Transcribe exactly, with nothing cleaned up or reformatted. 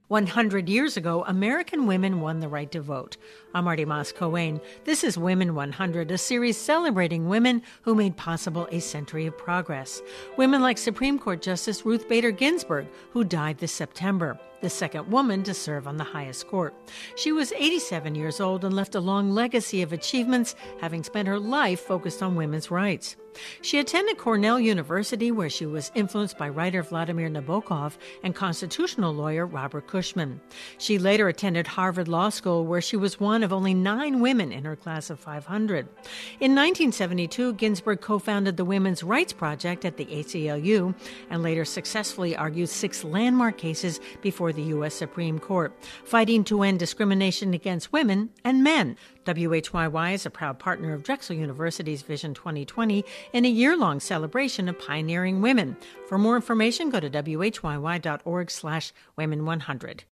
one hundred years ago, American women won the right to vote. I'm Marty Moss-Coane. This is Women one hundred, a series celebrating women who made possible a century of progress. Women like Supreme Court Justice Ruth Bader Ginsburg, who died this September, the second woman to serve on the highest court. She was eighty-seven years old and left a long legacy of achievements, having spent her life focused on women's rights. She attended Cornell University, where she was influenced by writer Vladimir Nabokov and constitutional lawyer Robert Cushman. She later attended Harvard Law School, where she was one of only nine women in her class of five hundred. In nineteen seventy-two, Ginsburg co-founded the Women's Rights Project at the A C L U and later successfully argued six landmark cases before the U S Supreme Court, fighting to end discrimination against women and men. W H Y Y is a proud partner of Drexel University's Vision twenty twenty in a year-long celebration of pioneering women. For more information, go to W H Y Y dot org slash women one hundred.